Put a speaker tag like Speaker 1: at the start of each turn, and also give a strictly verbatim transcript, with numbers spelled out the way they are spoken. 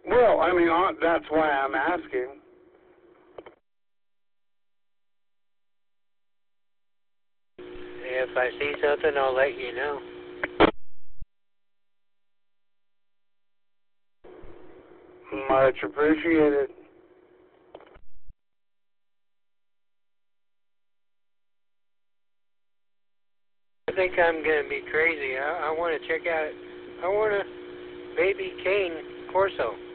Speaker 1: Well, I mean, uh, that's why I'm asking.
Speaker 2: If I see something, I'll let you know.
Speaker 1: Much appreciated.
Speaker 2: I think I'm going to be crazy. I, I want to check out, I want a baby cane Corso.